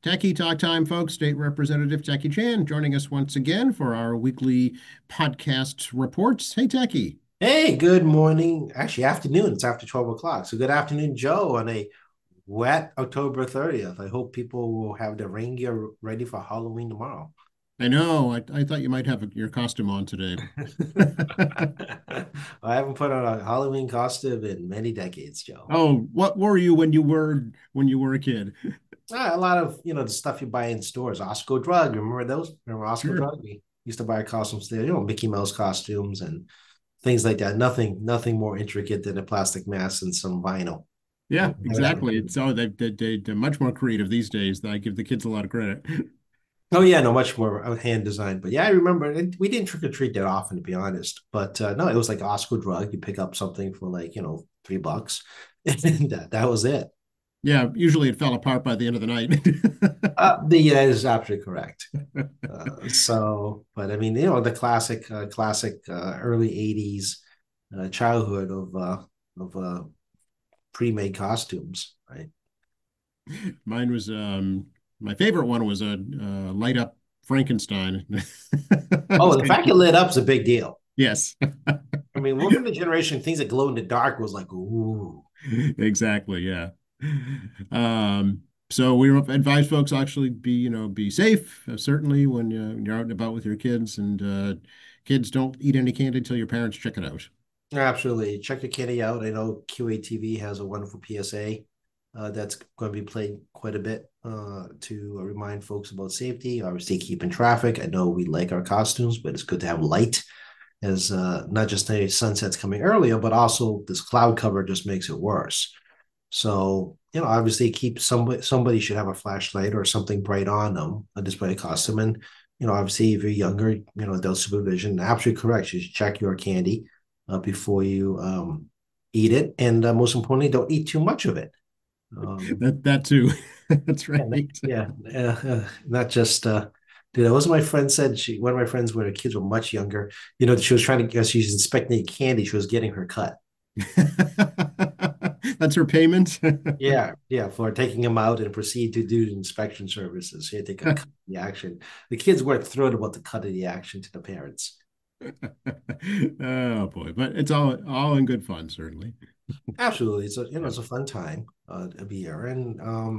Techie Talk Time, folks. State Representative Techie Chan joining us once again for our weekly podcast reports. Hey, Techie. Hey, good morning. Actually, afternoon. It's after 12 o'clock. So, good afternoon, Joe, on a wet October 30th. I hope people will have their rain gear ready for Halloween tomorrow. I know, I thought you might have your costume on today. I haven't put on a Halloween costume in many decades, Joe. Oh, what were you when you were a kid? A lot of, the stuff you buy in stores. Osco Drug. Remember those? Remember Osco Sure. Drug? We used to buy costumes there, Mickey Mouse costumes and things like that. Nothing more intricate than a plastic mask and some vinyl. Yeah, Never had exactly. It's they're much more creative these days. I give the kids a lot of credit. Oh yeah, no, much more hand designed. But yeah, I remember we didn't trick or treat that often, to be honest. But no, it was like Osco Drug. You pick up something for like $3, and that was it. Yeah, usually it fell apart by the end of the night. That is absolutely correct. But I mean, the classic early '80s childhood of pre-made costumes, right? Mine was my favorite one was a light up Frankenstein. Oh, the fact it lit up is a big deal. Yes, I mean, we're from the generation things that glow in the dark was like, ooh. exactly. Yeah. So we advise folks actually be safe, certainly when you're out and about with your kids, and kids don't eat any candy until your parents check it out. Absolutely. Check your kitty out. I know QATV has a wonderful PSA that's going to be played quite a bit to remind folks about safety. Obviously, keeping traffic. I know we like our costumes, but it's good to have light as not just the sunset's coming earlier, but also this cloud cover just makes it worse. So, obviously keep somebody should have a flashlight or something bright on them, a display costume. And, obviously if you're younger, adult supervision, absolutely correct. You should check your candy before you eat it. And most importantly, don't eat too much of it. Um, That too. That's right. yeah, not just dude, that was my friend said one of my friends when her kids were much younger, she was trying to she's inspecting the candy, she was getting her cut. That's her payment. Yeah, for taking them out and proceed to do the inspection services. Here, take a cut of the action. The kids weren't thrilled about the cut of the action to the parents. Oh boy, but it's all in good fun, certainly. Absolutely, Yeah. it's a fun time to be here, and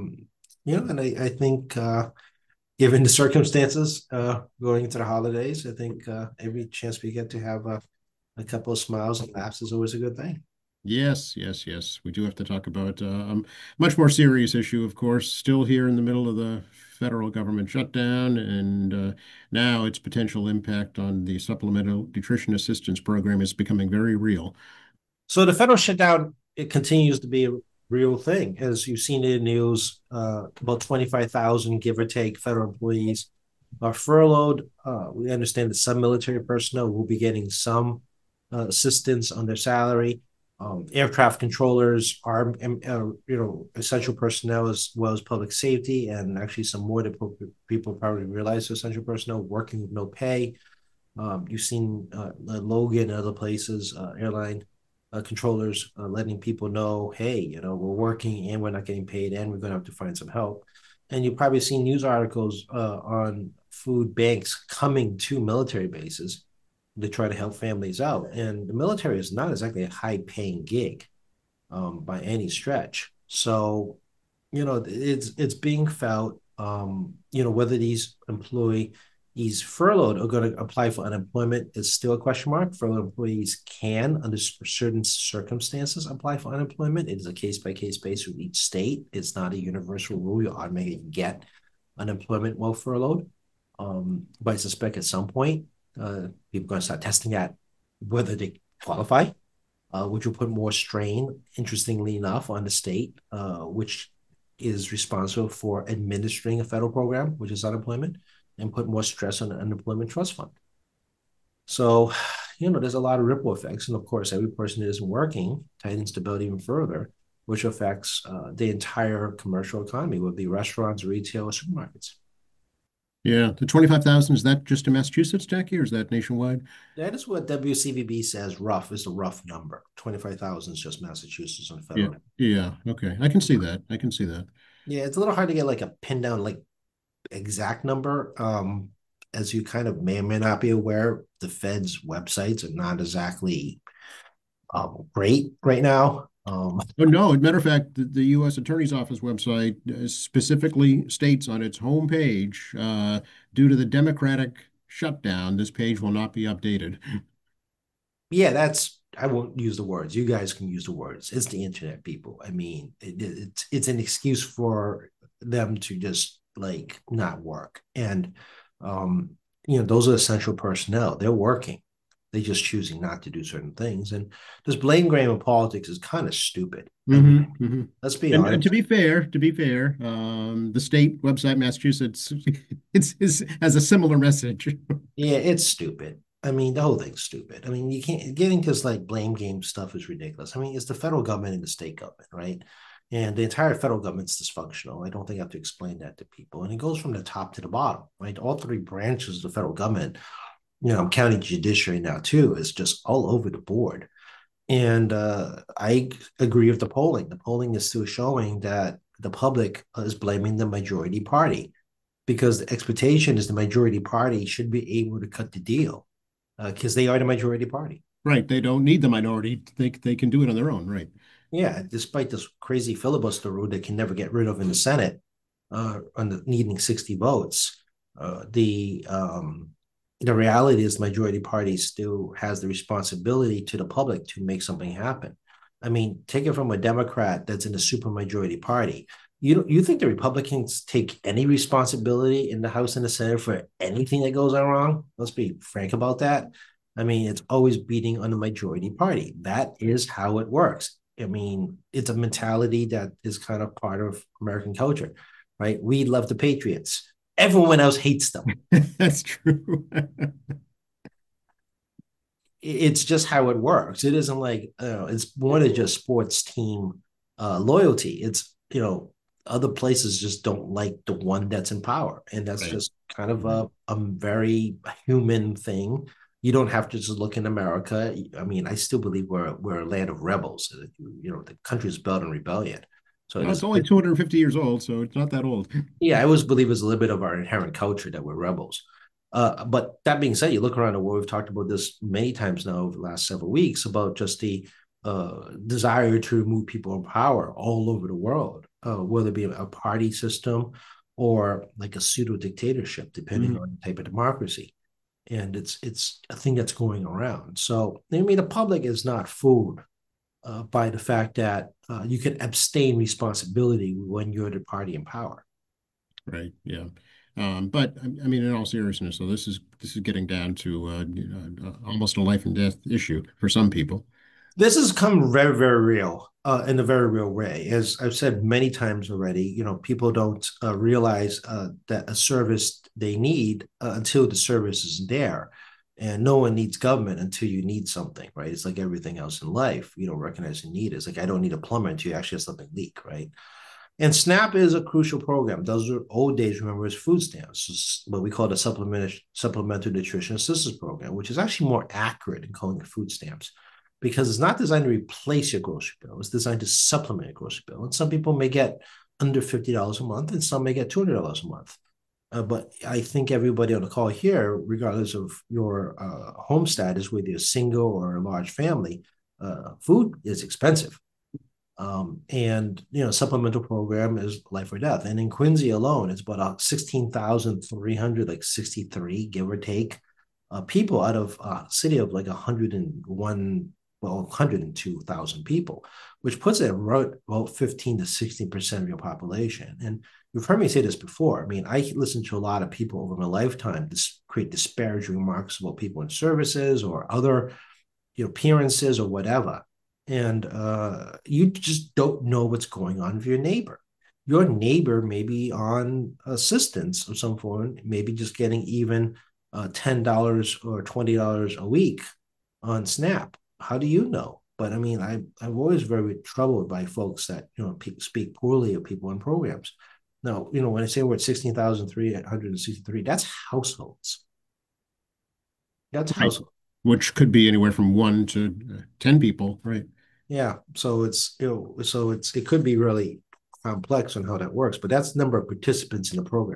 and I think given the circumstances going into the holidays, I think every chance we get to have a couple of smiles and laughs is always a good thing. Yes, yes, yes. We do have to talk about a much more serious issue, of course, still here in the middle of the federal government shutdown, and now its potential impact on the Supplemental Nutrition Assistance Program is becoming very real. So the federal shutdown, it continues to be a real thing. As you've seen in the news, about 25,000, give or take, federal employees are furloughed. We understand that some military personnel will be getting some assistance on their salary. Air traffic controllers are, essential personnel as well as public safety, and actually some more that people probably realize essential personnel working with no pay. You've seen Logan and other places, airline controllers letting people know, hey, we're working and we're not getting paid and we're going to have to find some help. And you've probably seen news articles on food banks coming to military bases to try to help families out. And the military is not exactly a high paying gig by any stretch. So, it's being felt, whether these employees furloughed are going to apply for unemployment is still a question mark. Furloughed employees can, under certain circumstances, apply for unemployment. It is a case by case basis with each state. It's not a universal rule. You automatically get unemployment while furloughed. But I suspect at some point, people are going to start testing that whether they qualify, which will put more strain, interestingly enough, on the state, which is responsible for administering a federal program, which is unemployment, and put more stress on the unemployment trust fund. So, there's a lot of ripple effects. And of course, every person that isn't working tightens the bill even further, which affects the entire commercial economy, would be restaurants, retail, or supermarkets. Yeah, the 25,000, is that just in Massachusetts, Jackie, or is that nationwide? That is what WCVB says rough is a rough number. 25,000 is just Massachusetts on Yeah, federal. yeah, okay. I can see that. I can see that. Yeah, it's a little hard to get like a pin down, like exact number. As you kind of may or may not be aware, the Fed's websites are not exactly great right now. Oh, no, as a matter of fact, the U.S. Attorney's Office website specifically states on its homepage, due to the Democratic shutdown, this page will not be updated. Yeah, that's I won't use the words. You guys can use the words. It's the internet, people. I mean, it's an excuse for them to just like not work. And those are essential personnel. They're working. They're just choosing not to do certain things. And this blame game of politics is kind of stupid. I mean, Hmm. let's be And honest. to be fair, the state website, Massachusetts, has a similar message. Yeah, it's stupid. I mean, the whole thing's stupid. I mean, you can't getting this like blame game stuff is ridiculous. I mean, it's the federal government and the state government, right? And the entire federal government's dysfunctional. I don't think I have to explain that to people. And it goes from the top to the bottom, right? All three branches of the federal government, I'm counting judiciary now too, is just all over the board. And I agree with the polling. The polling is still showing that the public is blaming the majority party because the expectation is the majority party should be able to cut the deal because they are the majority party. Right. They don't need the minority. They can do it on their own. Right. Yeah, despite this crazy filibuster rule they can never get rid of in the Senate, on the needing 60 votes, the reality is the majority party still has the responsibility to the public to make something happen. I mean, take it from a Democrat that's in a supermajority party. You think the Republicans take any responsibility in the House and the Senate for anything that goes on wrong? Let's be frank about that. I mean, it's always beating on the majority party. That is how it works. I mean, it's a mentality that is kind of part of American culture, right? We love the Patriots. Everyone else hates them. That's true. It's just how it works. It isn't like it's more than just sports team loyalty. It's other places just don't like the one that's in power, and that's Right. just kind of Right. a very human thing. You don't have to just look in America. I mean, I still believe we're a land of rebels. The country is built on rebellion. So it Well, it's is. only 250 years old, so it's not that old. Yeah, I always believe it's a little bit of our inherent culture that we're rebels. But that being said, you look around the world, we've talked about this many times now over the last several weeks about just the desire to remove people in power all over the world, whether it be a party system or like a pseudo dictatorship, depending Mhm. on the type of democracy. And it's a thing that's going around. So I mean, the public is not fooled by the fact that you can abstain responsibility when you're the party in power. Right. Yeah. But I mean, in all seriousness, so this is getting down to almost a life and death issue for some people. This has come very, very real in a very real way. As I've said many times already, people don't realize that a service they need until the service is there. And no one needs government until you need something, right? It's like everything else in life. You don't recognize a need. It's like I don't need a plumber until you actually have something leak, right? And SNAP is a crucial program. Those are old days, remember, as food stamps. It's what we call the supplemental nutrition assistance program, which is actually more accurate in calling it food stamps because it's not designed to replace your grocery bill. It's designed to supplement your grocery bill. And some people may get under $50 a month, and some may get $200 a month. But I think everybody on the call here, regardless of your home status, whether you're single or a large family, food is expensive. And supplemental program is life or death. And in Quincy alone, it's about 16,300, like 63, give or take, people out of a city of like 101, well, 102,000 people, which puts it about 15 to 16% of your population. And you've heard me say this before. I mean, I listen to a lot of people over my lifetime create disparaging remarks about people in services or other appearances or whatever, and you just don't know what's going on with your neighbor. Your neighbor may be on assistance of some form, maybe just getting even $10 or $20 a week on SNAP. How do you know? But I mean, I'm always very troubled by folks that speak poorly of people in programs. Now, when I say we're at 16,363, that's households. That's Right. households. Which could be anywhere from one to 10 people. Right. Yeah. So it could be really complex on how that works, but that's the number of participants in the program,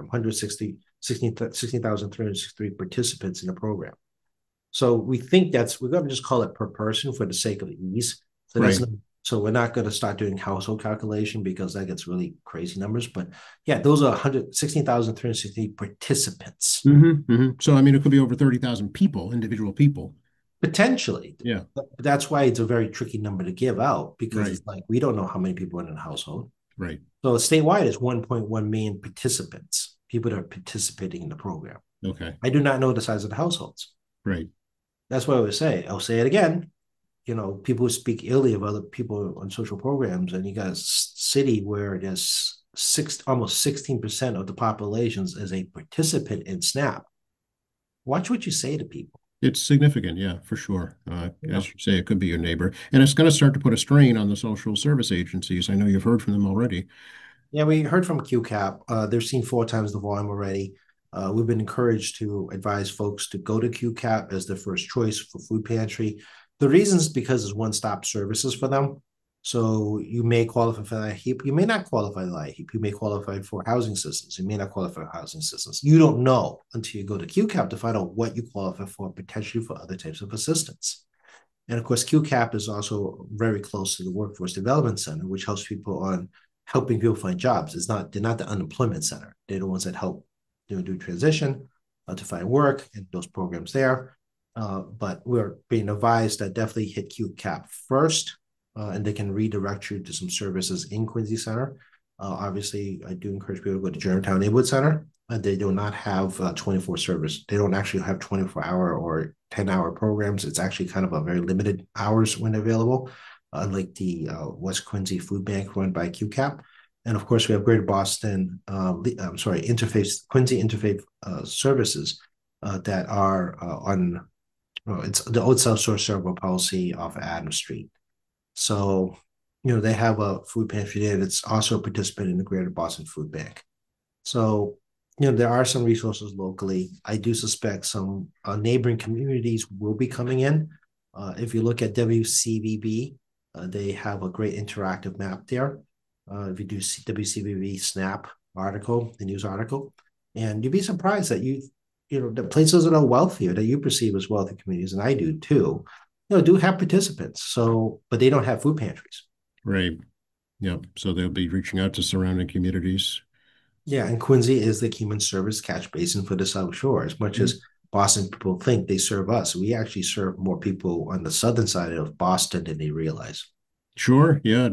16,363 participants in the program. So we think we're going to just call it per person for the sake of ease. So Right. so we're not going to start doing household calculation because that gets really crazy numbers. But yeah, those are 116,360 participants. So, I mean, it could be over 30,000 people, individual people. Potentially. Yeah. But that's why it's a very tricky number to give out because Right. it's like we don't know how many people are in a household. Right. So statewide is 1.1 million participants, people that are participating in the program. Okay. I do not know the size of the households. Right. That's what I would say. I'll say it again. People speak illy of other people on social programs, and you got a city where there's almost 16% of the populations as a participant in SNAP. Watch what you say to people. It's significant, yeah, for sure. Yeah. As you say, it could be your neighbor. And it's going to start to put a strain on the social service agencies. I know you've heard from them already. Yeah, we heard from QCAP. They're seeing 4 times the volume already. We've been encouraged to advise folks to go to QCAP as their first choice for food pantry. The reason is because it's one-stop services for them. So you may qualify for that HEAP. You may not qualify for that HEAP. You may qualify for housing assistance. You may not qualify for housing assistance. You don't know until you go to QCAP to find out what you qualify for, potentially for other types of assistance. And of course, QCAP is also very close to the Workforce Development Center, which helps people on helping people find jobs. They're not the unemployment center. They're the ones that help do transition to find work and those programs there. But we're being advised that definitely hit QCAP first, and they can redirect you to some services in Quincy Center. Obviously, I do encourage people to go to Germantown Neighborhood Center. They do not have 24 service. They don't actually have 24-hour or 10-hour programs. It's actually kind of a very limited hours when available, unlike the West Quincy Food Bank run by QCAP. And of course, we have Greater Boston, Quincy Interfaith Services that are on, it's the Old South Shore Cerebral Palsy off of Adams Street. So, they have a food pantry there that's also a participant in the Greater Boston Food Bank. So, there are some resources locally. I do suspect some neighboring communities will be coming in. If you look at WCVB, they have a great interactive map there. If you do WCVB Snap article, the news article, and you'd be surprised that the places that are wealthier that you perceive as wealthy communities, and I do too, do have participants. So, but they don't have food pantries. Right. Yep. So they'll be reaching out to surrounding communities. Yeah, and Quincy is the human service catch basin for the South Shore. As much as Boston people think they serve us, we actually serve more people on the southern side of Boston than they realize. Sure. Yeah.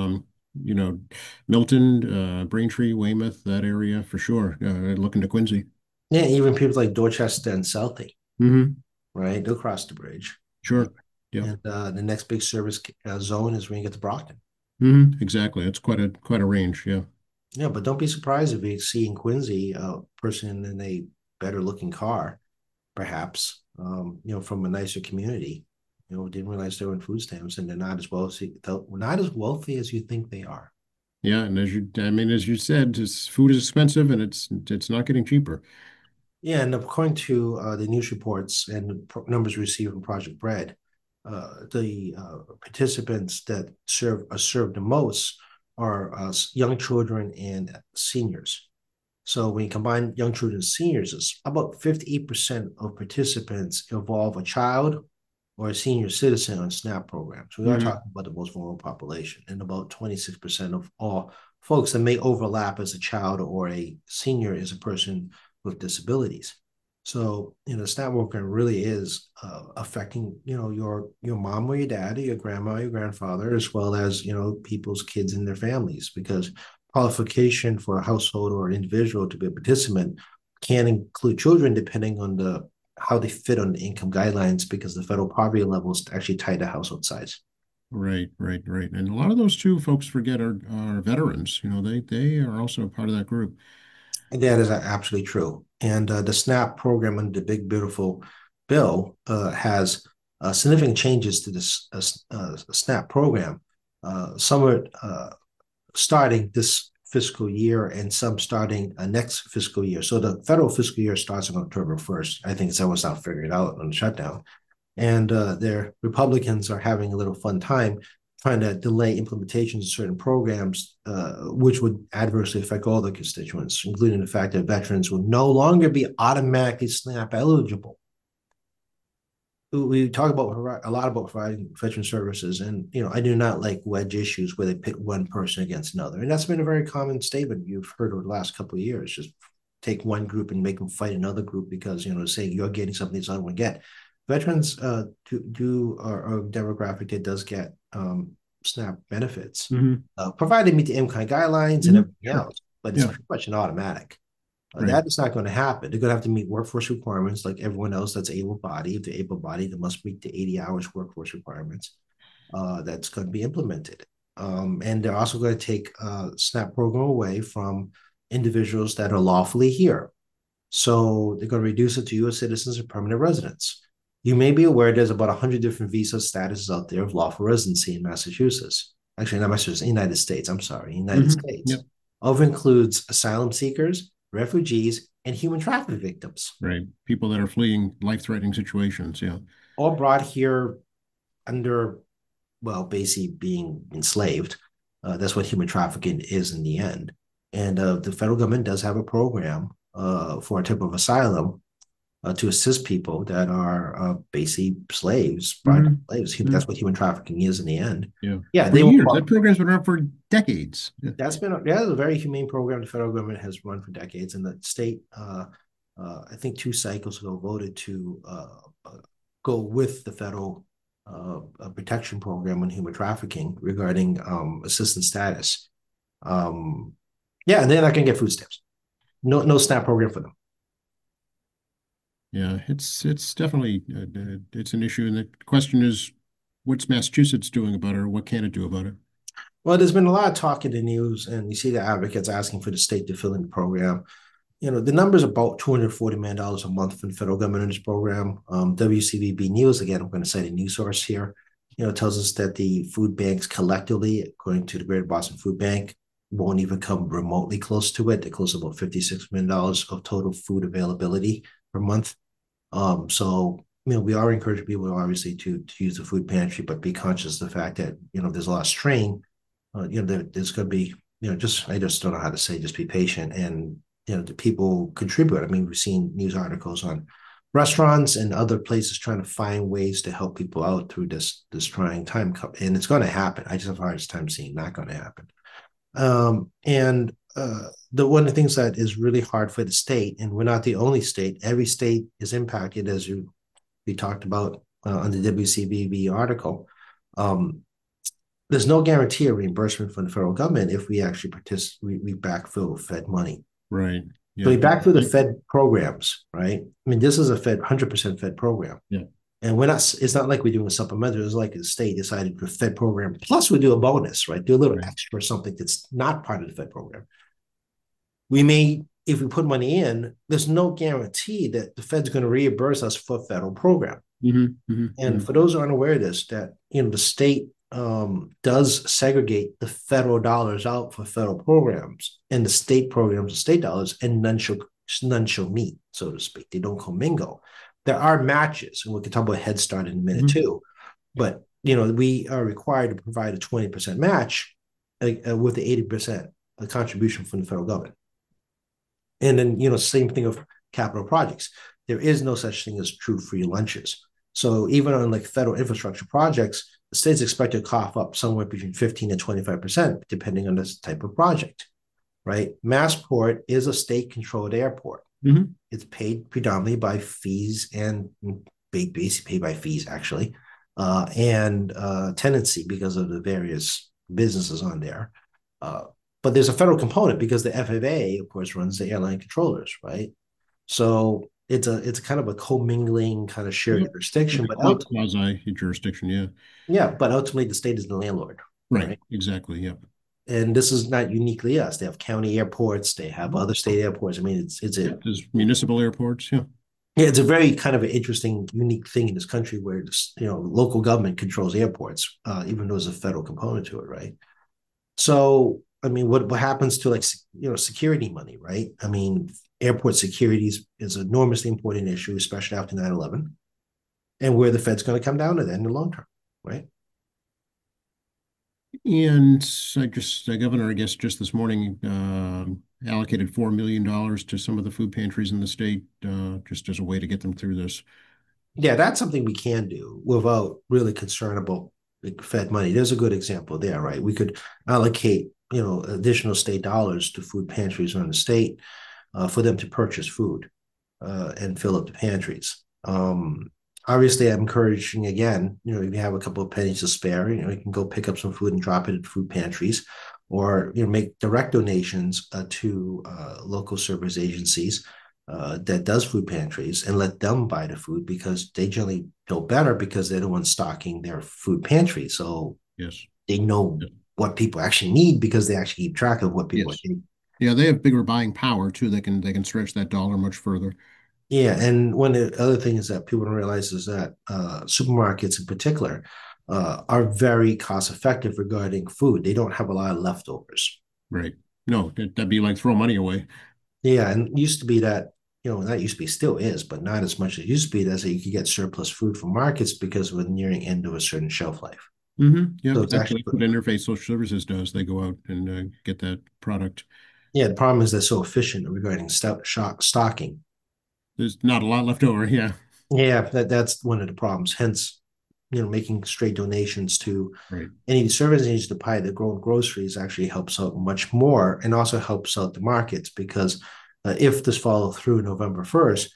Milton, Braintree, Weymouth, that area for sure. Looking to Quincy. Yeah, even people like Dorchester and Southie, Mm-hmm. right? They'll cross the bridge. Sure. Yeah. And the next big service zone is when you get to Brockton. Mm-hmm. Exactly. It's quite a range. Yeah. Yeah, but don't be surprised if you see in Quincy a person in a better looking car, perhaps, from a nicer community. Didn't realize they were in food stamps and they're not as wealthy as you think they are. Yeah. And as you said, food is expensive and it's not getting cheaper. Yeah, and according to the news reports and the numbers received from Project Bread, the participants that are served the most are young children and seniors. So when you combine young children and seniors, it's about 58% of participants involve a child or a senior citizen on SNAP programs. We are talking about the most vulnerable population, and about 26% of all folks that may overlap as a child or a senior is a person with disabilities. So, SNAP program really is affecting, your mom or your dad or your grandma or your grandfather, as well as, people's kids and their families, because qualification for a household or an individual to be a participant can include children depending on how they fit on the income guidelines, because the federal poverty levels actually tie to household size. Right. And a lot of those too, folks forget are veterans. They are also part of that group. And that is absolutely true. And the SNAP program under the Big Beautiful Bill has significant changes to this SNAP program. Some are starting this fiscal year and some starting next fiscal year. So the federal fiscal year starts on October 1st. I think someone's not figuring it out on the shutdown. And their Republicans are having a little fun time trying to delay implementations of certain programs, which would adversely affect all the constituents, including the fact that veterans will no longer be automatically SNAP eligible. We talk about a lot about providing veteran services, and I do not like wedge issues where they pit one person against another, and that's been a very common statement you've heard over the last couple of years. Just take one group and make them fight another group because saying you're getting something that's not going to get. Veterans are a demographic that does get SNAP benefits, provided meet the MCI guidelines and everything else, but it's pretty much an automatic. Right. That is not going to happen. They're going to have to meet workforce requirements like everyone else that's able-bodied. If they're able-bodied, they must meet the 80 hours workforce requirements. That's going to be implemented. And they're also going to take SNAP program away from individuals that are lawfully here. So they're going to reduce it to U.S. citizens and permanent residents. You may be aware there's about 100 different visa statuses out there of lawful residency in Massachusetts. Actually, not Massachusetts, United States. I'm sorry, United States. Yep. Of includes asylum seekers, refugees, and human trafficking victims. Right. People that are fleeing life-threatening situations, yeah. All brought here under, basically being enslaved. That's what human trafficking is in the end. And the federal government does have a program for a type of asylum to assist people that are basically slaves, slaves. That's what human trafficking is in the end. Yeah. For years. That program's been around for decades. That's been a very humane program the federal government has run for decades, and the state, I think 2 cycles ago, voted to go with the federal protection program on human trafficking regarding assistance status. And they're not going to get food stamps. No SNAP program for them. Yeah, it's definitely it's an issue, and the question is, what's Massachusetts doing about it, or what can it do about it? Well, there's been a lot of talk in the news, and you see the advocates asking for the state to fill in the program. The number's about $240 million a month from the federal government in this program. WCVB News, again, I'm going to cite a news source here, tells us that the food banks collectively, according to the Greater Boston Food Bank, won't even come remotely close to it. They're close to about $56 million of total food availability per month. So we are encouraging people obviously to use the food pantry, but be conscious of the fact that there's a lot of strain. There's going to be I just don't know how to say, just be patient, and the people contribute. I mean, we've seen news articles on restaurants and other places trying to find ways to help people out through this trying time, and it's going to happen. I just have a hard time seeing not going to happen. The one of the things that is really hard for the state, and we're not the only state, every state is impacted, as we talked about on the WCVB article. There's no guarantee of reimbursement from the federal government if we actually we backfill Fed money. Right. Yeah. So we backfill the Fed programs, right? I mean, this is a 100% Fed program. Yeah. And it's not like we're doing a supplemental. It's like the state decided for Fed program, plus we do a bonus, right? Do a little extra or something that's not part of the Fed program. We may, if we put money in, there's no guarantee that the Fed's going to reimburse us for a federal program. And for those who aren't aware of this, that the state does segregate the federal dollars out for federal programs, and the state programs are state dollars, and none shall meet, so to speak. They don't commingle. There are matches, and we can talk about Head Start in a minute too. But we are required to provide a 20% match with the 80% contribution from the federal government. And then same thing of capital projects. There is no such thing as true free lunches. So even on like federal infrastructure projects, the state's expected to cough up somewhere between 15 and 25%, depending on this type of project, right? Massport is a state-controlled airport. It's paid predominantly by fees and basically paid by fees, actually, and tenancy because of the various businesses on there. But there's a federal component because the FAA, of course, runs the airline controllers, right? So it's kind of a commingling kind of shared jurisdiction, but quasi jurisdiction, but ultimately the state is the landlord, right? Exactly, yeah. And this is not uniquely us. They have county airports, they have other state airports. I mean, there's municipal airports, yeah. Yeah, it's a very kind of an interesting, unique thing in this country where local government controls airports, even though there's a federal component to it, right? So, I mean, what happens to security money, right? I mean, airport security is an enormously important issue, especially after 9/11, and where the Fed's going to come down to that in the long term, right? And the governor, I guess, just this morning allocated $4 million to some of the food pantries in the state, just as a way to get them through this. Yeah, that's something we can do without really concern about like Fed money. There's a good example there, right? We could allocate, additional state dollars to food pantries around the state for them to purchase food and fill up the pantries. Obviously, I'm encouraging again, if you have a couple of pennies to spare, you can go pick up some food and drop it at food pantries, or make direct donations to local service agencies that does food pantries and let them buy the food because they generally know better because they're the ones stocking their food pantry. So Yes. they know what people actually need because they actually keep track of what people are Yes. eating. Yeah, they have bigger buying power too. They can stretch that dollar much further. Yeah, and one of the other things that people don't realize is that supermarkets in particular are very cost effective regarding food. They don't have a lot of leftovers. Right. No, that'd be like throw money away. Yeah, and it used to be that, not used to be, still is, but not as much as it used to be. That's that you could get surplus food from markets because we're nearing end of a certain shelf life. Yep, So it's that's actually, what Interface Social Services does. They go out and get that product. yeah, the problem is they're so efficient regarding stocking. There's not a lot left over. Yeah. Yeah, that's one of the problems. Hence, making straight donations to Right. any service needs to buy the grown groceries actually helps out much more and also helps out the markets because if this follow through November 1st,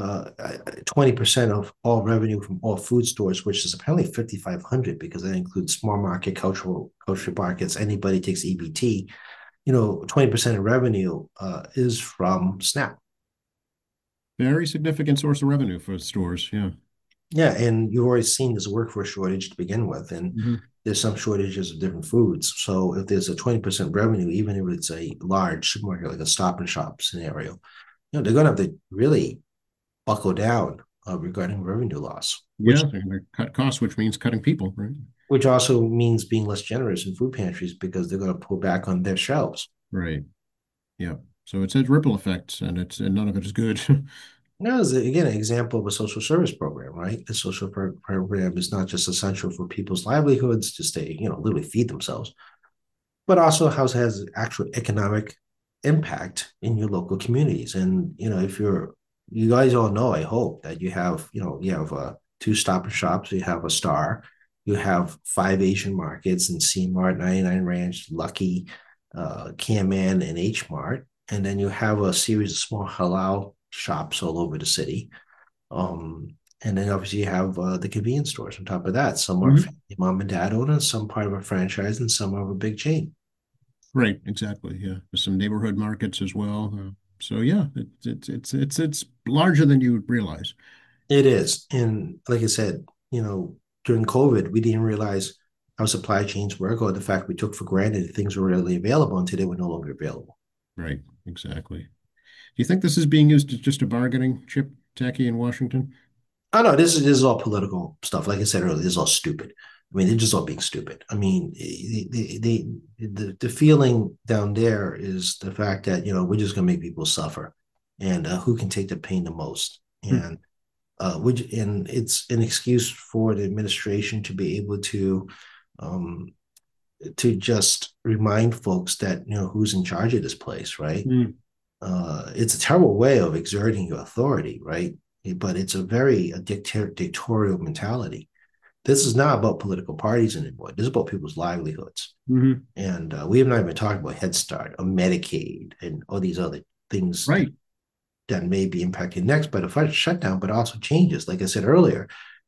20% of all revenue from all food stores, which is apparently 5,500 because that includes small market, cultural markets, anybody takes EBT, 20% of revenue is from SNAP. Very significant source of revenue for stores. Yeah. Yeah, and you've already seen there's a workforce shortage to begin with, and hmm there's some shortages of different foods. So if there's a 20% revenue, even if it's a large supermarket like a Stop and Shop scenario, they're going to have to really buckle down regarding revenue loss, Yeah. They're going to cut costs, which means cutting people. Right. which also means being less generous in food pantries because they're going to pull back on their shelves. Right. Yeah. So it's a ripple effect, and none of it is good. Now, is again an example of a social service program, right? The social program is not just essential for people's livelihoods to stay, literally feed themselves, but also has actual economic impact in your local communities. And if you guys all know, I hope that you have two Stop and Shops, you have a Star, you have five Asian markets and C Mart, 99 Ranch, Lucky, Can Man, and H Mart, and then you have a series of small halal shops all over the city. And then obviously you have the convenience stores on top of that. Some are Mhm. family mom and dad owned, some part of a franchise, and some are a big chain. Right. Exactly. Yeah. There's some neighborhood markets as well. So yeah, it's larger than you would realize. It is. And like I said, during COVID, we didn't realize how supply chains work or the fact we took for granted that things were readily available until they were no longer available. Right. Exactly. Do you think this is being used as just a bargaining chip, Tacky, in Washington? I know this is all political stuff. Like I said earlier, this is all stupid. I mean, they're just all being stupid. I mean, the feeling down there is the fact that we're just going to make people suffer, and who can take the pain the most, Hmm. and it's an excuse for the administration to be able um, to just remind folks that who's in charge of this place, right? Hmm. It's a terrible way of exerting your authority, right? But it's a very dictatorial mentality. This is not about political parties anymore. This is about people's livelihoods. hmm And we have not even talked about Head Start or Medicaid and all these other things Right. that may be impacted next by the shutdown, but also changes. Like I said earlier,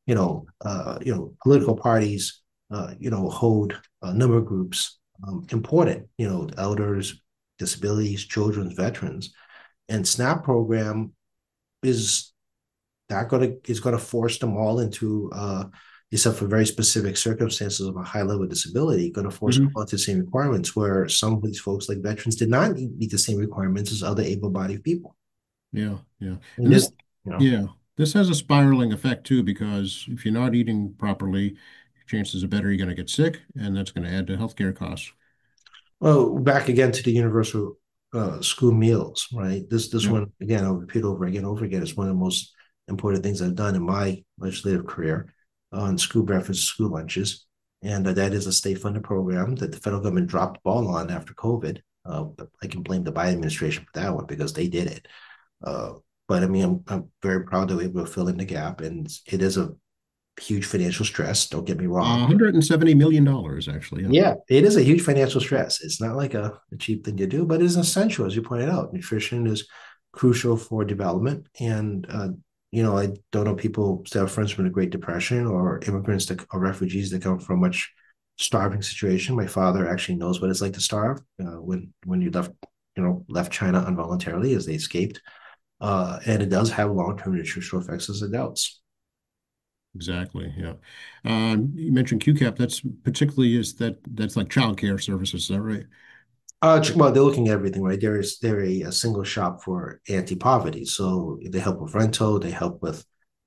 political parties, hold a number of groups important. Elders, disabilities, children, veterans, and SNAP program is going to force them all into except for very specific circumstances of a high level of disability, going to force them hmm onto the same requirements where some of these folks like veterans did not meet the same requirements as other able-bodied people. Yeah. Yeah. And And this, this, you know, yeah, this has a spiraling effect too, because if you're not eating properly, chances are better you're going to get sick, and that's going to add to healthcare costs. well, back again to the universal school meals, right? This Yep. one again, I'll repeat over again. It's one of the most important things I've done in my legislative career on school breakfasts, school lunches. And that is a state-funded program that the federal government dropped the ball on after COVID. But I can blame the Biden administration for that one because they did it. Uh, but I mean, I'm very proud that we were able to fill in the gap, and it is a huge financial stress. Don't get me wrong. $170 million, actually. Yeah. Yeah, it is a huge financial stress. It's not like a cheap thing to do, but it is essential, as you pointed out. Nutrition is crucial for development. And, I don't know people still have friends from the Great Depression or immigrants that, or refugees that come from a much starving situation. My father actually knows what it's like to starve when you left China involuntarily as they escaped. And it does have long-term nutritional effects as adults. Exactly. Yeah. You mentioned QCAP. That's particularly that's like childcare services. Is that right? Well, they're looking at everything, right? They're a single shop for anti-poverty, so they help with rental, they help with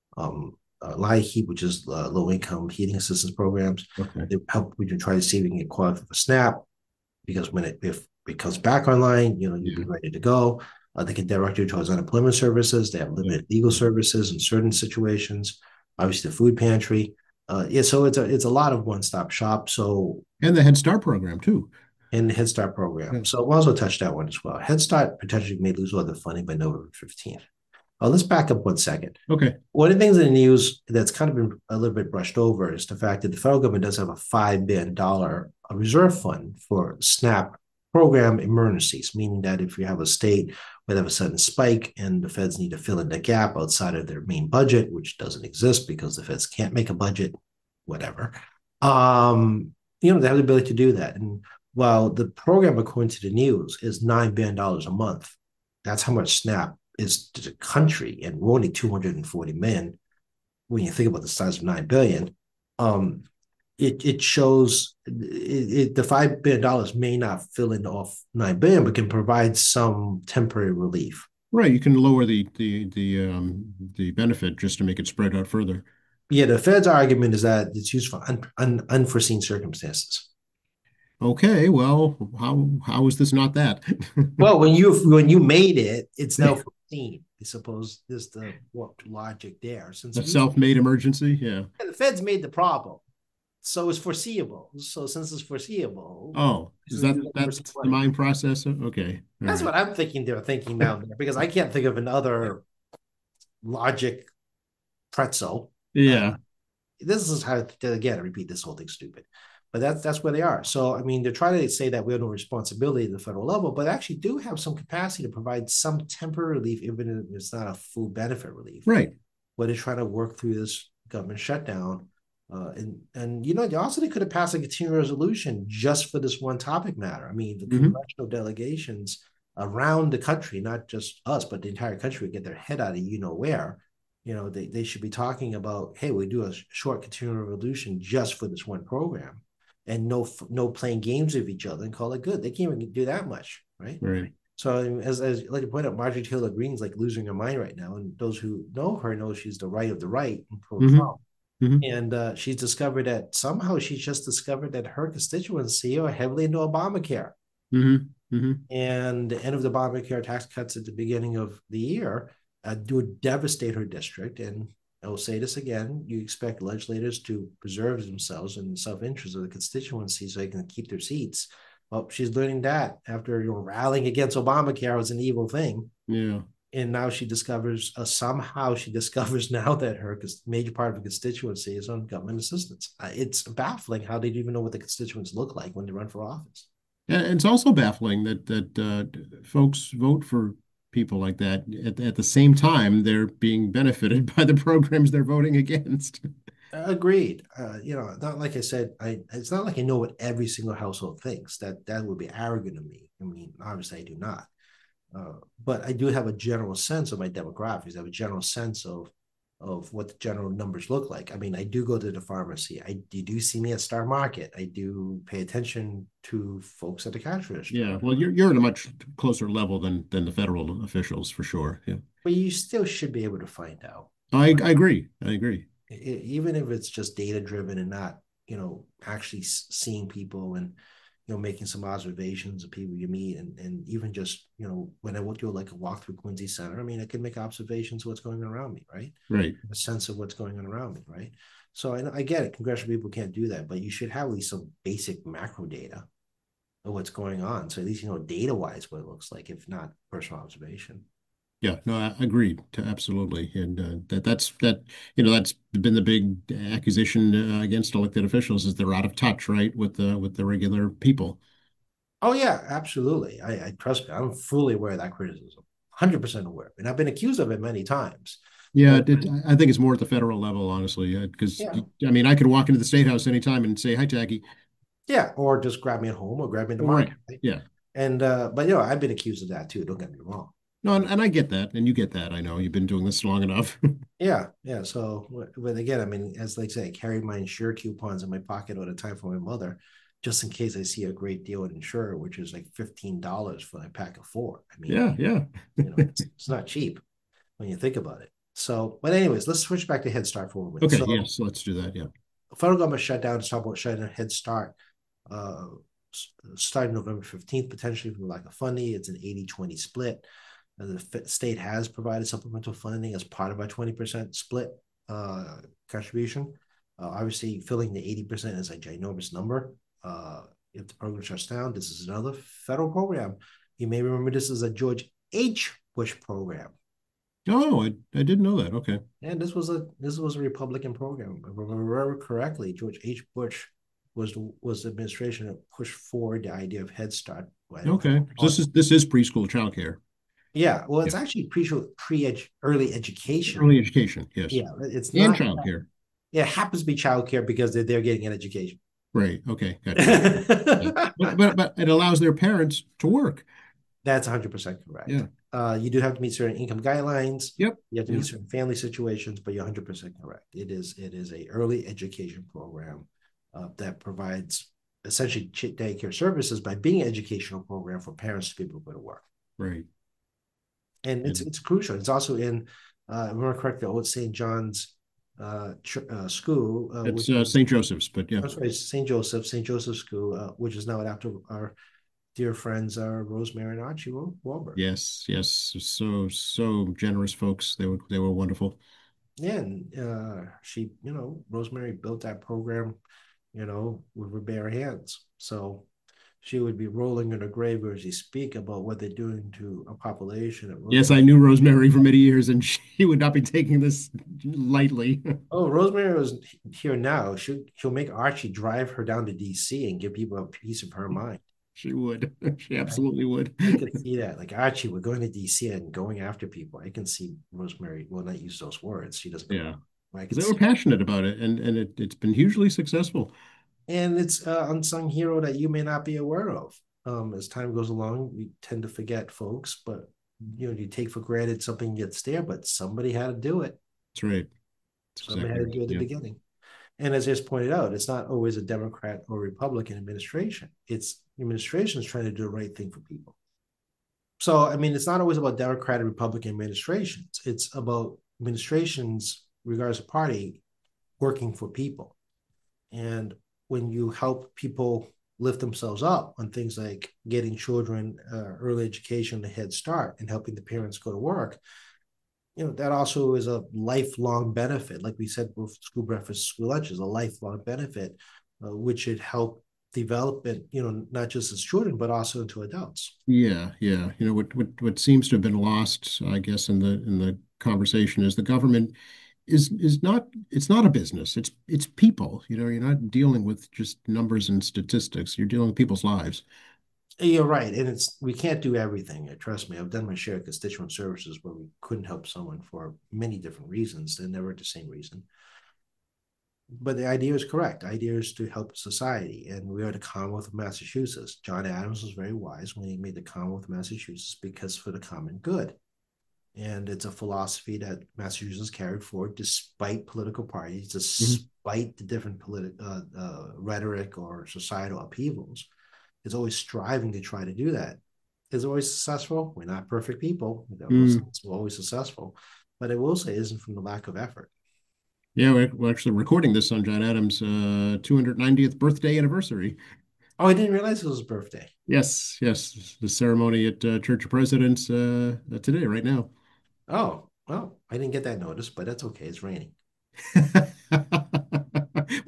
LIHEAP, which is low-income heating assistance programs. Okay. They help. We can try to see if we can get qualified for SNAP because if it comes back online, you'll be Yeah. ready to go. They can direct you towards unemployment services. They have Yeah. limited legal services in certain situations. Obviously, the food pantry. Yeah, so it's a lot of one-stop shop. So And the Head Start program too. in the Head Start program. Yeah. So we'll also touch that one as well. Head Start potentially may lose all the funding by November 15th. Let's back up 1 second. Okay. One of the things in the news that's kind of been a little bit brushed over is the fact that the federal government does have a $5 billion reserve fund for SNAP program emergencies, meaning that if you have a state where they have a sudden spike and the feds need to fill in the gap outside of their main budget, which doesn't exist because the feds can't make a budget, whatever, they have the ability to do that. And while the program, according to the news, is $9 billion a month, that's how much SNAP is to the country, and we're only 240 million. When you think about the size of 9 billion, it shows the $5 billion may not fill in off 9 billion, but can provide some temporary relief. Right. You can lower the benefit just to make it spread out further. Yeah, the Fed's argument is that it's used for unforeseen circumstances. Okay. Well, how is this not that? Well, when you made it, it's now foreseen. I suppose is the what logic there. Since A we self-made emergency. Yeah. the Feds made the problem, so it's foreseeable. So since it's foreseeable, Oh, is that foreseen that's the way. mind process? Okay. All That's right. what I'm thinking. They're thinking down there because I can't think of another logic pretzel. Uh, Yeah. this is how again I repeat this whole thing stupid, but that's where they are. So I mean, they're trying to say that we have no responsibility at the federal level, but actually do have some capacity to provide some temporary relief, even if it's not a full benefit relief. Right. Where they're trying to work through this government shutdown. They also they could have passed a continuing resolution just for this one topic matter. I mean, the Hmm. congressional delegations around the country, not just us, but the entire country, would get their head out of where. They should be talking about, hey, we do a short continuing resolution just for this one program, and no playing games with each other and call it good. They can't even do that much, right? Right. So as like you point out, Marjorie Taylor Greene's like losing her mind right now, and those who know her know she's the right of the right and Hmm. pro-Trump. Hmm. And she's discovered that somehow she's just discovered that her constituency are heavily into Obamacare. Hmm. Hmm. And the end of the Obamacare tax cuts at the beginning of the year do devastate her district. And I will say this again: you expect legislators to preserve themselves in the self-interest of the constituency so they can keep their seats. Well, she's learning that after rallying against Obamacare was an evil thing, Yeah. and now she discovers somehow she discovers now that her major part of the constituency is on government assistance. It's baffling how they even know what the constituents look like when they run for office. And it's also baffling that folks vote for people like that at the same time they're being benefited by the programs they're voting against. Agreed. Not like I said. It's not like I know what every single household thinks. That would be arrogant of me. I mean, obviously, I do not. But I do have a general sense of my demographics. I have a general sense of what the general numbers look like. I mean, I do go to the pharmacy. You do see me at Star Market. I do pay attention to folks at the cash register. Yeah, well, you're at a much closer level than the federal officials for sure. Yeah, But you still should be able to find out, I agree. I agree. even if it's just data driven and not, actually seeing people and making some observations of people you meet, and even just when I would do like a walk through Quincy Center, I mean, I can make observations of what's going on around me, right? Right. A sense of what's going on around me, right? So I get it. Congressional people can't do that, but you should have at least some basic macro data of what's going on. So at least you know data wise what it looks like, if not personal observation. Yeah, no, I agreed to absolutely, and that that's been the big accusation against elected officials is they're out of touch, right, with the regular people. Oh yeah, absolutely. I trust me. I'm fully aware of that criticism. 100% aware, and I've been accused of it many times. Yeah, But I think it's more at the federal level, honestly, because yeah, I mean, I could walk into the state house anytime and say, "Hi, Jackie." yeah, or just grab me at home or grab me at the Right. market. Right? Yeah. And but you know, I've been accused of that too. Don't get me wrong. No, and I get that, and you get that. I know you've been doing this long enough. Yeah, yeah. So, but again, I mean, as like I say, I carry my insure coupons in my pocket all the time for my mother, just in case I see a great deal in insure, which is like $15 for a pack of four. I mean, Yeah, yeah. you know, it's not cheap when you think about it. So, but anyways, let's switch back to Head Start for a moment. Okay, So, yes, let's do that. Yeah. federal government shut down. Talk about shutting down Head Start. Uh, Starting November 15th, potentially for lack of funding. It's an 80-20 split. The state has provided supplemental funding as part of our 20% split contribution. Obviously, filling the 80% is a ginormous number. If the program shuts down, this is another federal program. You may remember this is a George H. Bush program. Oh, I didn't know that. Okay. And this was a Republican program. If I remember correctly, George H. Bush was the administration that pushed forward the idea of Head Start. I don't think Okay. So this is preschool childcare. yeah, well, Yeah. it's actually early education. Early education. Yes. Yeah, it's And not. childcare. Yeah, it happens to be childcare because they're getting an education. Right. Okay. Gotcha. Yeah. But it allows their parents to work. That's 100% correct. Yeah. You do have to meet certain income guidelines. Yep. You have to meet Yep. certain family situations, but you're 100% correct. It is a early education program that provides essentially daycare services by being an educational program for parents to be able to go to work. Right. And it's And it's crucial. It's also in, if I remember correctly, old St. John's school, it's which is St. Joseph's, but yeah. I'm sorry, St. Joseph's School, which is now after our dear friends, Rosemary and Archie Wahlberg. Yes. Yes. So generous folks. They were wonderful. Yeah, and Rosemary built that program, with her bare hands. So she would be rolling in her grave as you speak about what they're doing to a population at Yes, Rosemary. I knew Rosemary for many years, and she would not be taking this lightly. Oh, Rosemary was here now. She'll make Archie drive her down to DC and give people a piece of her mind. She would. She I, absolutely would. I could see that. Like Archie, we're going to DC and going after people. I can see Rosemary will not use those words. She doesn't know. Yeah, I can because they were see. passionate about it, and it's been hugely successful. And it's an unsung hero that you may not be aware of. As time goes along, we tend to forget folks, but you take for granted something gets there, but somebody had to do it. That's right. That's Somebody exactly had to right. do it at the Yeah. beginning. And as I just pointed out, it's not always a Democrat or Republican administration. It's administrations trying to do the right thing for people. So, I mean, it's not always about Democrat and Republican administrations. It's about administrations, regardless of party, working for people. And when you help people lift themselves up on things like getting children early education, a head start, and helping the parents go to work, that also is a lifelong benefit. Like we said, with school breakfast, school lunch is a lifelong benefit, which should help develop it, not just as children, but also into adults. Yeah, yeah. What seems to have been lost, I guess, in the conversation is the government is not it's not a business. It's people. You're not dealing with just numbers and statistics. You're dealing with people's lives. You're right, and we can't do everything. Trust me, I've done my share of constituent services where we couldn't help someone for many different reasons. They're never the same reason. But the idea is correct. The idea is to help society, and we are the Commonwealth of Massachusetts. John Adams was very wise when he made the Commonwealth of Massachusetts because for the common good. And it's a philosophy that Massachusetts carried forward despite political parties, Mhm. despite the different rhetoric or societal upheavals. It's always striving to try to do that. Is it always successful? We're not perfect people. Mm. We're always successful. But I will say it isn't from the lack of effort. Yeah, we're actually recording this on John Adams' 290th birthday anniversary. Oh, I didn't realize it was his birthday. Yes, yes. The ceremony at Church of Presidents today, right now. Oh, well, I didn't get that notice, but that's okay. It's raining.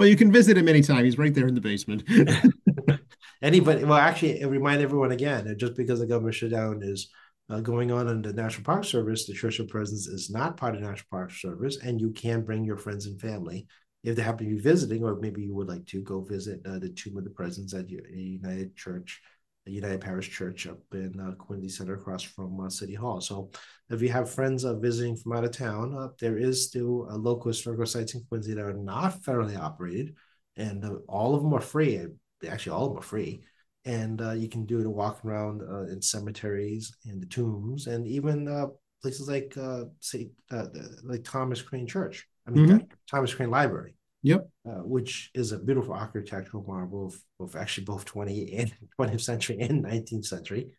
Well, you can visit him anytime. He's right there in the basement. Anybody, well, actually, remind everyone again, just because the government shutdown is going on in the National Park Service, the Church of Presence is not part of the National Park Service, and you can bring your friends and family if they happen to be visiting, or maybe you would like to go visit the Tomb of the Presence at United Church, the United Parish Church up in Quincy Center across from City Hall. So if you have friends visiting from out of town, there is still local historical sites in Quincy that are not federally operated, and all of them are free. Actually, all of them are free. And you can do it walk around in cemeteries and the tombs, and even places like say like Thomas Crane Church. I mean, Hmm. Thomas Crane Library, Yep. which is a beautiful architectural marvel of actually both 20th and 20th century and 19th century.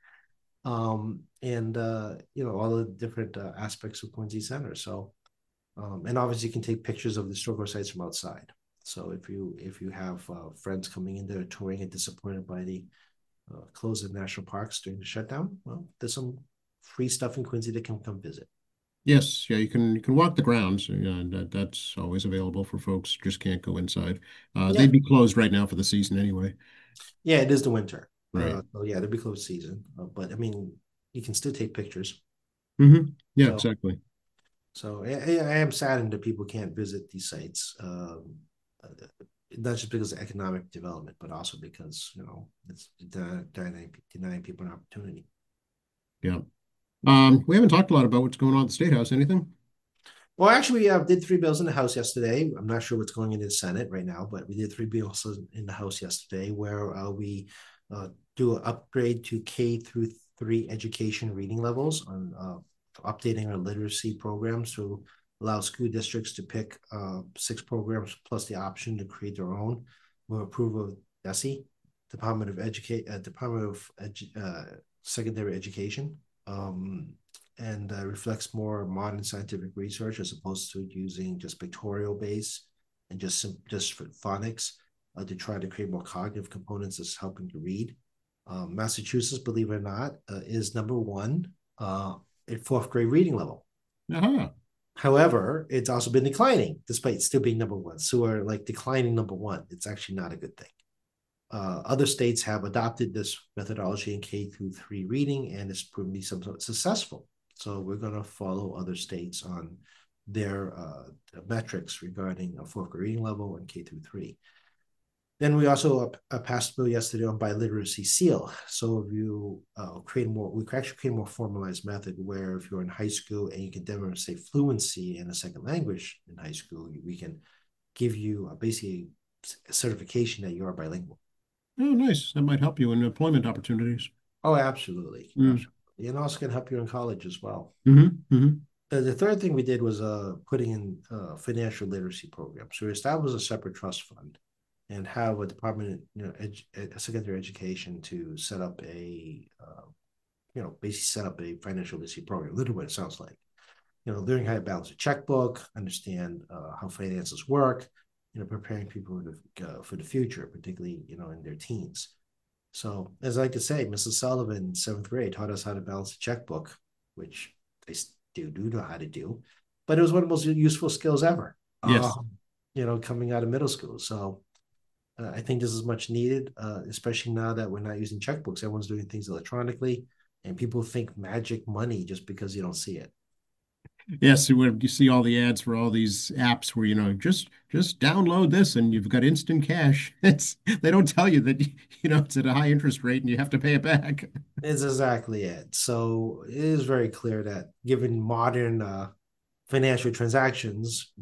And all the different aspects of Quincy Center. So, and obviously you can take pictures of the historical sites from outside. So if you have friends coming in there touring and disappointed by the close of national parks during the shutdown, well, there's some free stuff in Quincy that can come visit. Yes. Yeah. You can walk the grounds. Yeah, and that's always available for folks. Just can't go inside. Yeah, They'd be closed right now for the season anyway. yeah, it is the winter. Right. So yeah, there'll be closed season, but I mean, you can still take pictures. Yeah. So Exactly. I am saddened that people can't visit these sites. Not just because of economic development, but also because it's denying people an opportunity. Yeah. We haven't talked a lot about what's going on at the State House. Anything? Well, actually, we did three bills in the House yesterday. I'm not sure what's going into the Senate right now, but we did three bills in the House yesterday where we do an upgrade to K through 3 education reading levels on updating our literacy programs to allow school districts to pick 6 programs plus the option to create their own with approval of DESE, Department of Secondary Education. And reflects more modern scientific research as opposed to using just pictorial base and just for phonics to try to create more cognitive components that's helping to read. Massachusetts, believe it or not, is number one at fourth grade reading level. Aha. However, it's also been declining despite still being number one. So we're like declining number one. It's actually not a good thing. Other states have adopted this methodology in K through 3 reading, and it's proven to be somewhat successful. So we're going to follow other states on their metrics regarding a fourth grade reading level and K through 3. Then we also passed a bill yesterday on biliteracy seal. So if you we could actually create a more formalized method where if you're in high school and you can demonstrate fluency in a second language in high school, we can give you basically a certification that you are bilingual. Oh, nice. That might help you in employment opportunities. Oh, absolutely. Mm. Absolutely. And also can help you in college as well. Hmm. The third thing we did was putting in financial literacy program. So we established a separate trust fund and have a department, secondary education to set up basically set up a financial literacy program. Literally what it sounds like. Learning how to balance a checkbook, understand how finances work, preparing people for the future, particularly, in their teens. So, as I like to say, Mrs. Sullivan in 7th grade taught us how to balance a checkbook, which I still do know how to do, but it was one of the most useful skills ever, Yes. coming out of middle school. So, I think this is much needed, especially now that we're not using checkbooks. Everyone's doing things electronically, and people think magic money just because you don't see it. Yes, when you see all the ads for all these apps where just download this and you've got instant cash. It's they don't tell you that it's at a high interest rate and you have to pay it back. It's exactly it. So it is very clear that given modern financial transactions,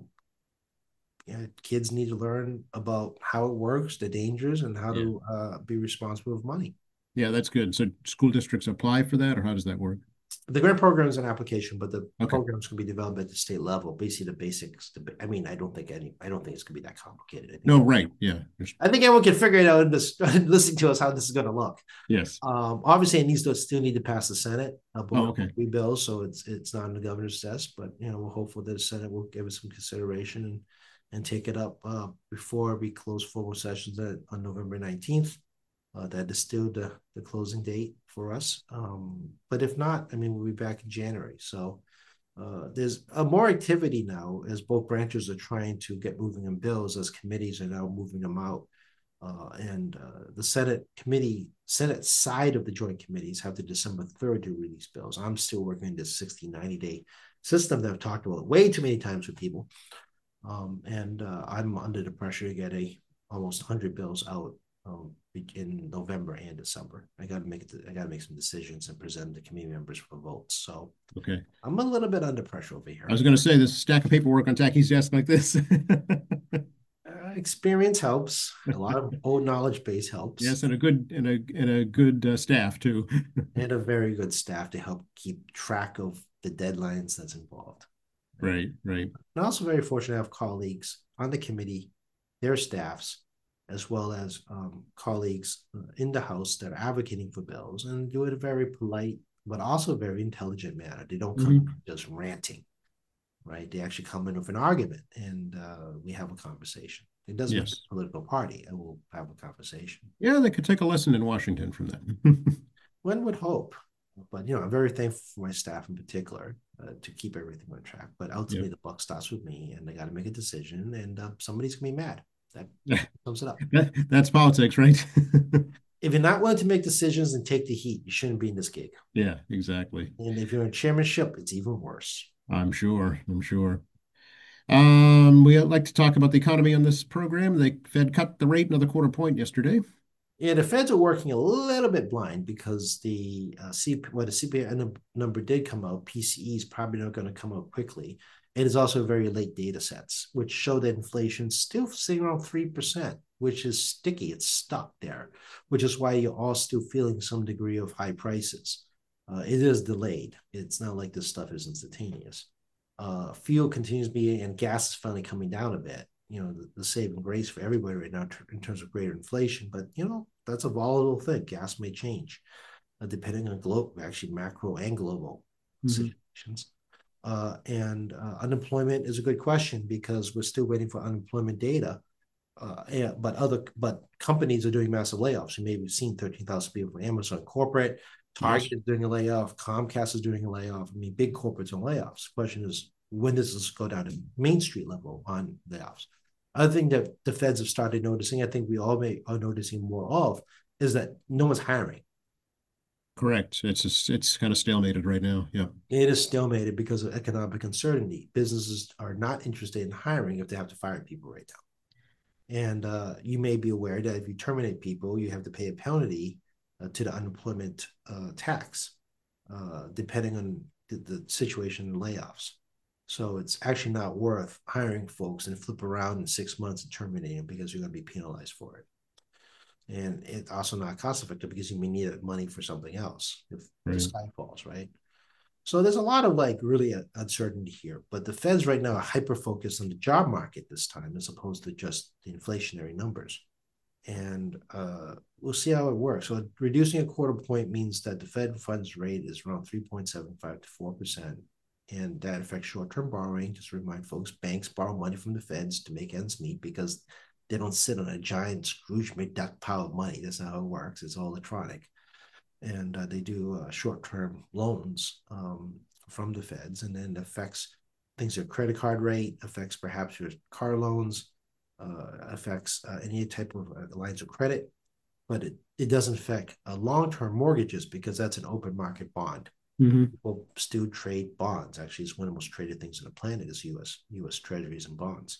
kids need to learn about how it works, the dangers, and how Yeah. to be responsible with money. Yeah, that's good. So school districts apply for that, or how does that work? The grant program is an application, but the Okay. programs can be developed at the state level. Basically, the basics. I mean, I don't think it's gonna be that complicated. No, right. Yeah. I think everyone can figure it out and just listening to us how this is going to look. Yes. Obviously, it needs to still need to pass the Senate, but Oh, we're okay. three bills, so it's not on the governor's desk. But we're hopeful that the Senate will give it some consideration and take it up before we close formal sessions on November 19th. That is still the closing date for us. But if not, I mean, we'll be back in January. So There's more activity now as both branches are trying to get moving on bills, as committees are now moving them out. And the Senate side of the joint committees have to December 3rd to release bills. I'm still working this 60, 90-day system that I've talked about way too many times with people. And I'm under the pressure to get almost 100 bills out in November and December. I got to make some decisions and present the committee members for votes. So Okay. I'm a little bit under pressure over I here. was going to say this stack of paperwork on Taki's desk like this. Experience helps. A lot of old knowledge base helps, Yes, and a good staff too. and a very good staff to help keep track of the deadlines that's involved. Right, right. And also very fortunate to have colleagues on the committee, their staffs, as well as colleagues in the House that are advocating for bills and do it in a very polite but also very intelligent manner. They don't come Hmm. just ranting, right? They actually come in with an argument and we have a conversation. It doesn't matter Yes. the political party, and we'll have a conversation. Yeah, they could take a lesson in Washington from that. One would hope, but I'm very thankful for my staff in particular to keep everything on track. But Yeah. ultimately, the buck stops with me, and I got to make a decision, and somebody's gonna be mad. That sums it up. That's politics, right? If you're not willing to make decisions and take the heat, you shouldn't be in this gig. Yeah, exactly. And if you're in chairmanship, it's even worse. I'm sure. I'm sure. We like to talk about the economy on this program. The Fed cut the rate another quarter point yesterday. Yeah, the Feds are working a little bit blind because the CPI number did come out. PCE is probably not going to come out quickly. It is also very late data sets, which show that inflation's still sitting around 3%, which is sticky. It's stuck there, which is why you're all still feeling some degree of high prices. It is delayed. It's not like this stuff is instantaneous. Fuel continues to be, and gas is finally coming down a bit. The saving grace for everybody right now in terms of greater inflation. But that's a volatile thing. Gas may change depending on global, actually macro and global Mhm. situations. And unemployment is a good question because we're still waiting for unemployment data. But companies are doing massive layoffs. You maybe seen 13,000 people from Amazon corporate. Yes. Target is doing a layoff. Comcast is doing a layoff. I mean, big corporates on layoffs. The question is, when does this go down to Main Street level on layoffs? Other thing that the feds have started noticing, I think we all are noticing more of, is that no one's hiring. Correct. It's kind of stalemated right now. Yeah. It is stalemated because of economic uncertainty. Businesses are not interested in hiring if they have to fire people right now. And you may be aware that if you terminate people, you have to pay a penalty to the unemployment tax, depending on the situation and layoffs. So it's actually not worth hiring folks and flip around in 6 months and terminate them because you're going to be penalized for it. And it's also not cost effective because you may need that money for something else if the Right. sky falls, right? So there's a lot of really uncertainty here. But the Feds right now are hyper focused on the job market this time as opposed to just the inflationary numbers. And we'll see how it works. So reducing a quarter point means that the Fed funds rate is around 3.75 to 4%. And that affects short-term borrowing. Just to remind folks, banks borrow money from the Feds to make ends meet because they don't sit on a giant Scrooge McDuck pile of money. That's not how it works. It's all electronic. And they do short-term loans from the Feds, and then affects things your credit card rate, affects perhaps your car loans, affects any type of lines of credit, but it doesn't affect long-term mortgages because that's an open market bond. Hmm. People still trade bonds. Actually, it's one of the most traded things on the planet is U.S. Treasuries and bonds.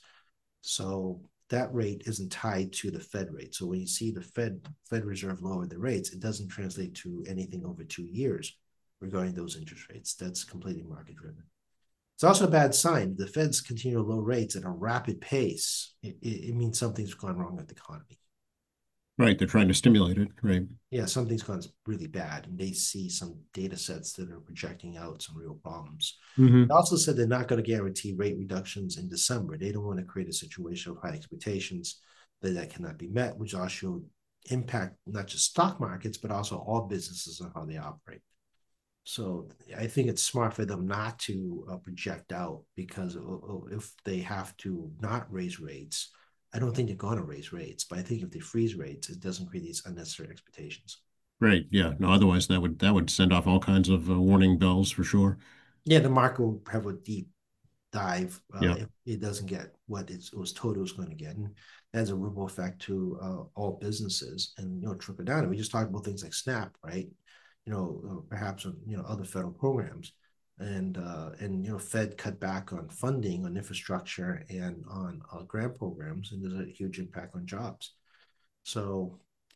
So that rate isn't tied to the Fed rate. So when you see the Fed Reserve lower the rates, it doesn't translate to anything over 2 years regarding those interest rates. That's completely market driven. It's also a bad sign. The Feds continue low rates at a rapid pace. It means something's gone wrong with the economy. Right. They're trying to stimulate it. Right. Yeah, something's gone really bad, and they see some data sets that are projecting out some real problems. They Hmm. also said they're not going to guarantee rate reductions in December. They don't want to create a situation of high expectations that cannot be met, which also impact not just stock markets, but also all businesses and how they operate. So I think it's smart for them not to project out because if they have to not raise rates, I don't think they're going to raise rates. But I think if they freeze rates, it doesn't create these unnecessary expectations. Right. Yeah. No, otherwise that would send off all kinds of warning bells for sure. Yeah, the market will have a deep dive Yeah. if it doesn't get what it was told it was going to get, and that's a ripple effect to all businesses, and trickle down. And we just talked about things like SNAP, right? Perhaps on other federal programs, and Fed cut back on funding on infrastructure and on grant programs, and there's a huge impact on jobs. So,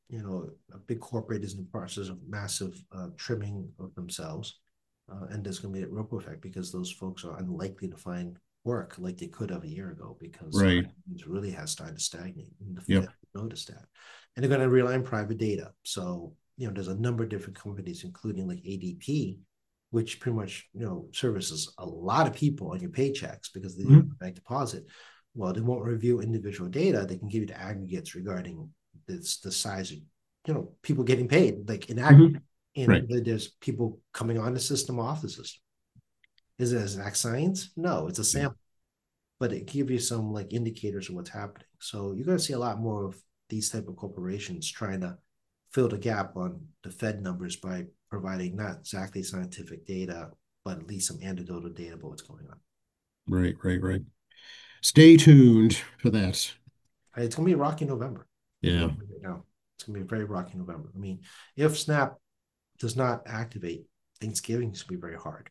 a big corporate is in the process of massive trimming of themselves. And there's going to be a ripple effect because those folks are unlikely to find work like they could have a year ago because Right. it really has started to stagnate. And the Yep. Fed noticed that. And they're going to rely on private data. So, there's a number of different companies, including like ADP, which pretty much, services a lot of people on your paychecks because they do Mhm. bank deposit. Well, they won't review individual data. They can give you the aggregates regarding the size of people getting paid like in aggregate, Mhm. and Right. there's people coming on the system, off the system. Is it exact science? No, it's a Yeah. sample, but it gives you some like indicators of what's happening. So you're going to see a lot more of these type of corporations trying to fill the gap on the Fed numbers by providing not exactly scientific data, but at least some anecdotal data about what's going on. Right. Right. Right. Stay tuned for that. It's going to be a rocky November. Yeah. Right now, it's going to be a very rocky November. I mean, if Snap does not activate, Thanksgiving is going to be very hard.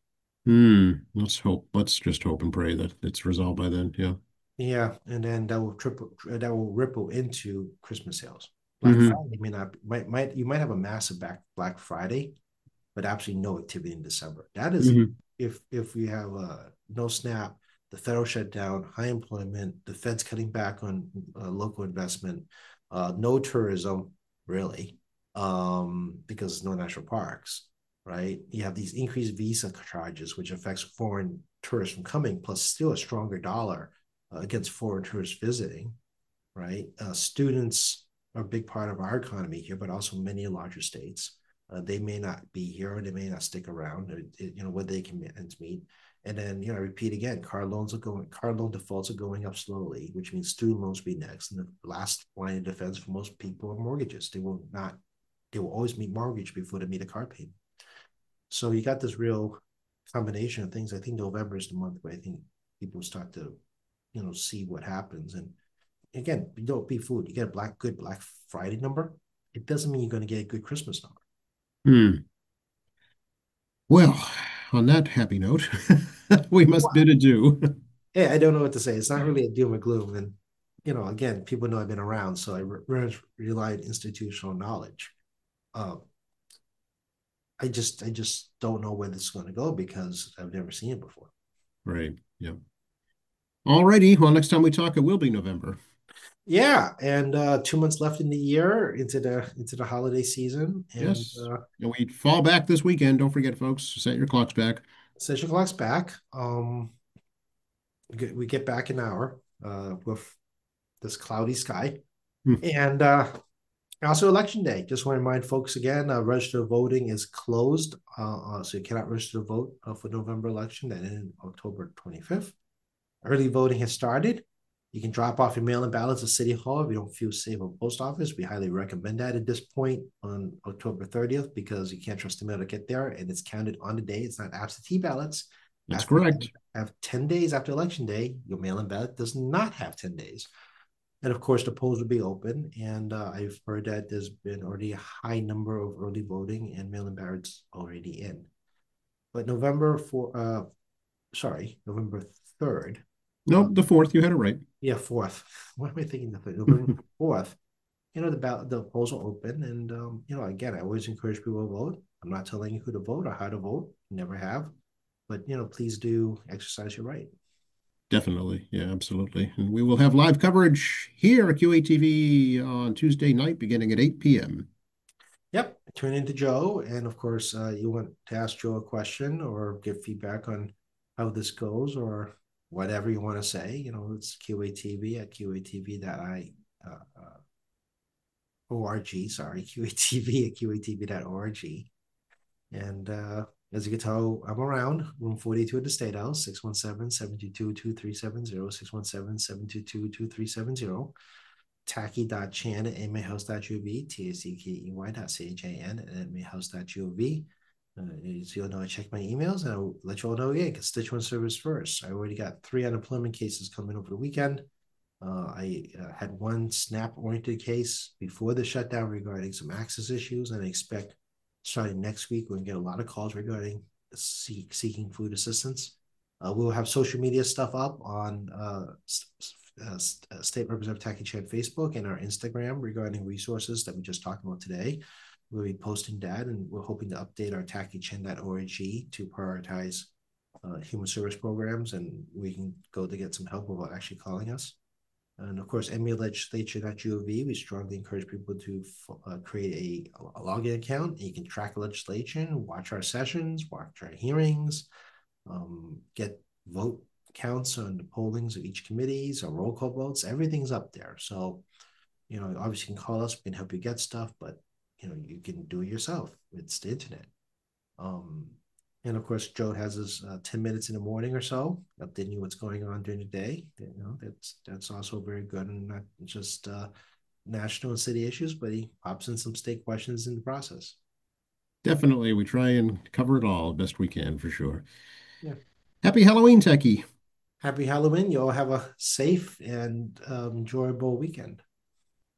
Let's hope. Let's just hope and pray that it's resolved by then. Yeah. Yeah, and then that will ripple into Christmas sales. Black Hmm. Friday may not might you might have a massive Black Friday, but absolutely no activity in December. That is Hmm. if we have no SNAP, the federal shutdown, high employment, the Fed's cutting back on local investment, no tourism really, because no national parks, right? You have these increased visa charges, which affects foreign tourists from coming, plus still a stronger dollar against foreign tourists visiting, right? Students are a big part of our economy here, but also many larger states. They may not be here or they may not stick around, whether they can meet. And then, I repeat again, car loan defaults are going up slowly, which means student loans will be next. And the last line of defense for most people are mortgages. They will always meet mortgage before they meet a car payment. So you got this real combination of things. I think November is the month where I think people start to, see what happens. And again, you don't be fooled. You get a good Black Friday number. It doesn't mean you're going to get a good Christmas number. Hmm. Well, on that happy note, we must Well, bid adieu. yeah, I don't know what to say. It's not really a doom or gloom. And, again, people know I've been around, so rely on institutional knowledge. Uh, I just don't know where this is going to go because I've never seen it before. Right. Yeah. All righty. Well, next time we talk, it will be November. Yeah, and 2 months left in the year into the holiday season, and Yes. And we fall back this weekend. Don't forget, folks, set your clocks back. session clock's back. We get back an hour with this cloudy sky. Hmm. And also election day. Just want to remind folks again, register voting is closed. So you cannot register to vote for November election that ended October 25th. Early voting has started. You can drop off your mail-in ballots at City Hall if you don't feel safe at post office. We highly recommend that at this point on October 30th because you can't trust the mail to get there and it's counted on the day. It's not absentee ballots. That's After correct. have 10 days after election day, your mail-in ballot does not have 10 days. And of course, the polls will be open. And I've heard that there's been already a high number of early voting and mail-in ballots already in. But November 3rd, uh, Nope, the fourth. You had it right. yeah, 4th. What am I thinking? November 4th, the polls are open. And, again, I always encourage people to vote. I'm not telling you who to vote or how to vote. Never have. But, please do exercise your right. Definitely. Yeah, absolutely. And we will have live coverage here at QATV on Tuesday night beginning at 8 p.m. Yep. Tune into Joe. And of course, you want to ask Joe a question or give feedback on how this goes or whatever you want to say. It's QATV at QATV.I. org. Sorry, QATV at QATV.org. And as you can tell, I'm around room 42 at the State House, 617-722-2370, 617-722-2370. Tacky.chan at inmatehouse.gov, tackey.chan at inmatehouse.gov. So you'll know I check my emails and I'll let you all know, yeah, constituent service first. I already got 3 unemployment cases coming over the weekend. I had one SNAP-oriented case before the shutdown regarding some access issues, and I expect starting next week we're going to get a lot of calls regarding seeking food assistance. We'll have social media stuff up on State Representative Taki Chan Facebook and our Instagram regarding resources that we just talked about today. We'll be posting that, and we're hoping to update our takichen.org to prioritize human service programs, and we can go to get some help without actually calling us. And of course, MAlegislature.gov, we strongly encourage people to create a login account. You can track legislation, watch our sessions, watch our hearings, get vote counts on the pollings of each committees, our roll call votes. Everything's up there. So, obviously you can call us. We can help you get stuff, but, you can do it yourself. It's the internet. Um, and of course, Joe has his 10 minutes in the morning or so, updating you what's going on during the day. That's also very good, and not just national and city issues, but he pops in some state questions in the process. Definitely, we try and cover it all best we can for sure. Yeah. Happy Halloween, Techie. Happy Halloween. You all have a safe and enjoyable weekend.